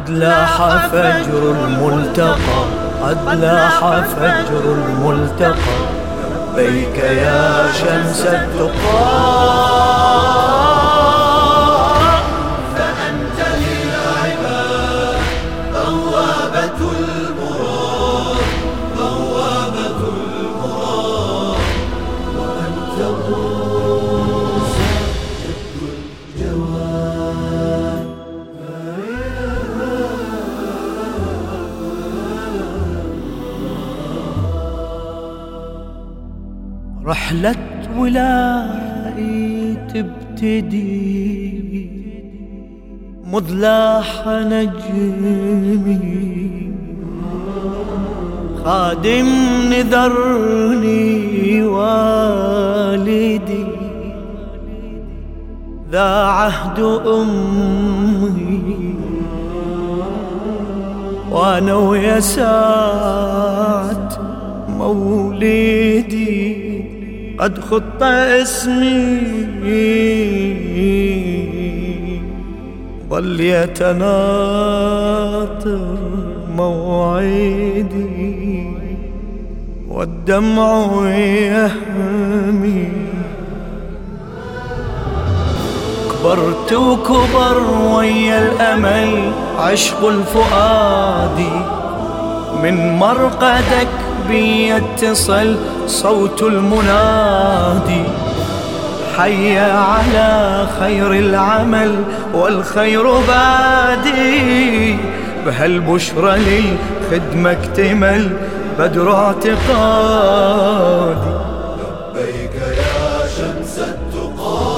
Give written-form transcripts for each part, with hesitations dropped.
قد لاح فجر الملتقى، قد لاح فجر الملتقى، لبيك يا شمس التقى. فأنت للعباد بوابة المراد، بوابة المراد، وأنت موسى جد الجواد. رحلة ولائي تبتدي مذ لاح نجمي، خادم نذرني والدي، ذا عهد أمي، وأنا ويا ساعة مولدي قد خط اسمي، ظل يتناطر موعدي والدمع يهمي. كبرت وكبر ويا الأمل عشق الفؤاد، من مرقدك بي يتصل صوت المنادي، حي على خير العمل والخير بادي، بهالبشرى للخدمة اكتمل بدر اعتقادي. لبيك يا شمس التقى.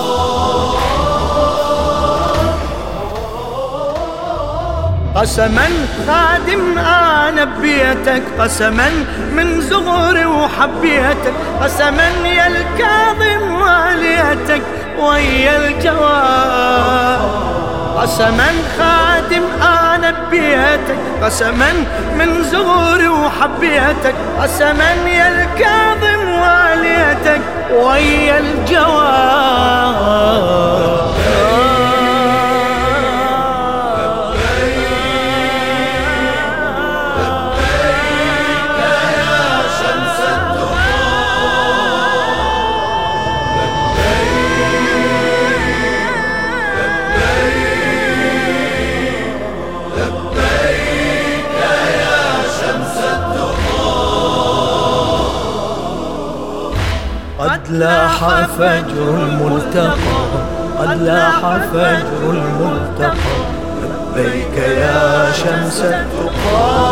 قسما خادم أنا ببيتك، قسما من زغري وحبيتك، قسما يا الكاظم واليتك ويا الجواد. قسما خادم أنا ببيتك، قسما من زغري وحبيتك، قسما يا الكاظم واليتك ويا الجواد. قد لاح فجر الملتقى، قد لاح فجر الملتقى، لبيك يا شمس التقى.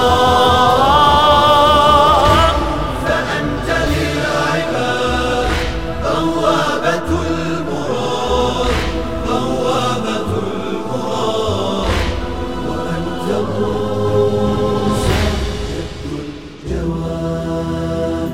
فأنت للعباد بوابة المراد، بوابة المراد، وأنت موسى جد الجواد.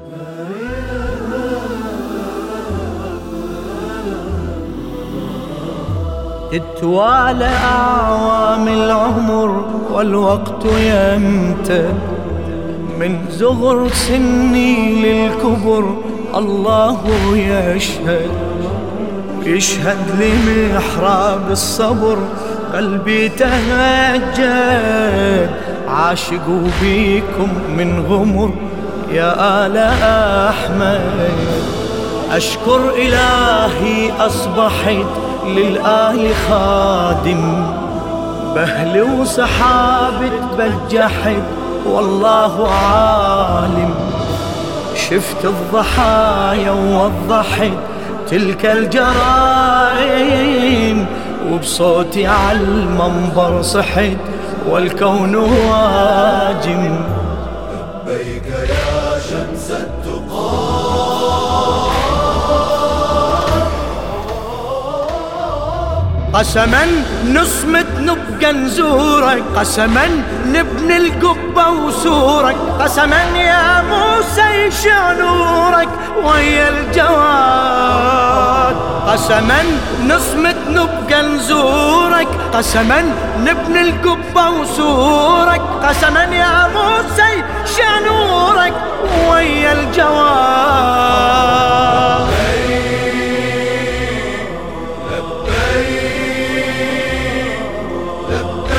تتوالى أعوام العمر والوقت يمتد، من زغر سني للكبر الله يشهد، يشهد لمحراب الصبر قلبي تهجد، عاشق بيكم من غمر يا آل أحمد. أشكر إلهي أصبحت للآل خادم، بهل وسحابة بجحد والله عالم، شفت الضحايا ووضحت تلك الجرائم، وبصوتي على المنبر صحت والكون واجم. لبيك يا شمس التقى. قسما نصمت نبقى نزورك، قسما نبني القبة وسورك، قسما يا موسى يشع نورك ويا الجواد. قسما نصمت نبقى نزورك، قسما نبني القبة وسورك، قسما يا موسى يشع نورك ويا الجواد. لبيك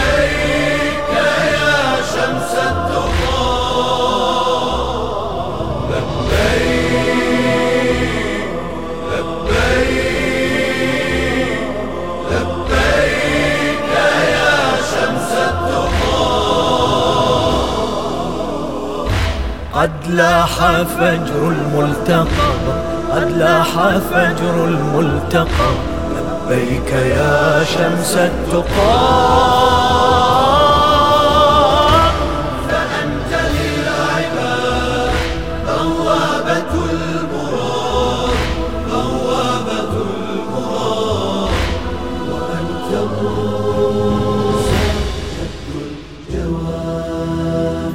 لاح فجر الملتقى، قد لاح فجر الملتقى، لبيك يا شمس التقى. فأنت للعباد بوابة المراد، بوابة المراد، وأنت موسى جد الجواد.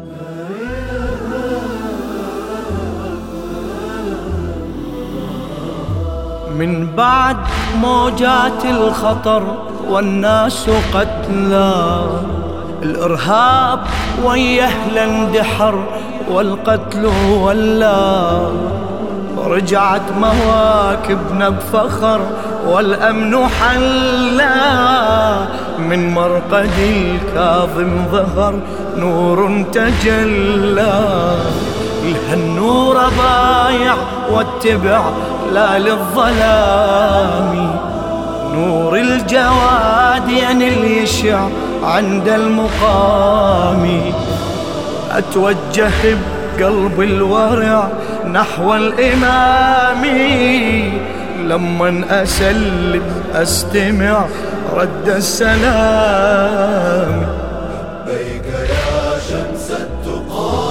من بعد موجات الخطر والناس قتلى، الإرهاب وياه اندحر والقتل ولا، رجعت مواكبنا بفخر والأمن حلا، من مرقد الكاظم ظهر نور تجلى، الهالنور بايع واتبع لا للظلام، نور الجواد ينل يشع عند المقام، أتوجه بقلب الورع نحو الإمام، لمن أسلم أستمع رد السلام. لبيك يا شمس التقى،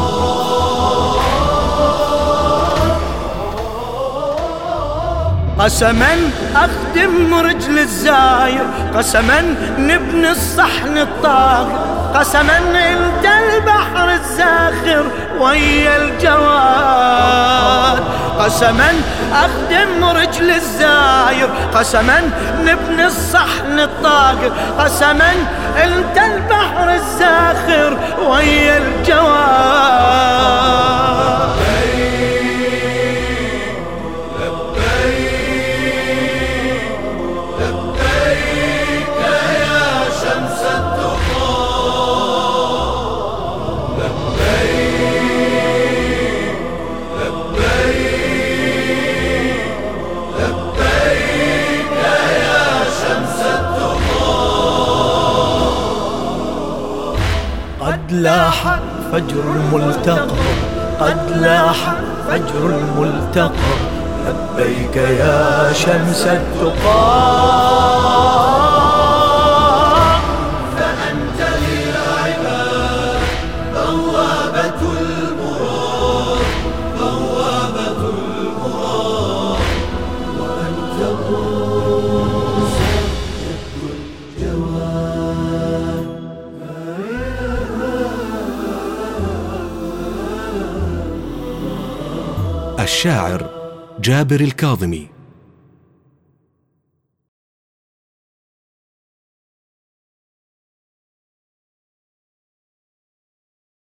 قسما أخدم رجل الزاير، قسما نبني الصحن الطاهر، قسما انت البحر الزاخر ويا الجواد، قسما أخدم رجل الزاير، قسما نبني الصحن الطاهر، قسما انت البحر الزاخر ويا الجواد. قد لاح فجر الملتقى، قد لاح فجر الملتقى، لبيك يا شمس التقى. فأنت للعباد بوابة المراد، بوابة المراد، وأنت موسى جد الجواد. الشاعر جابر الكاظمي.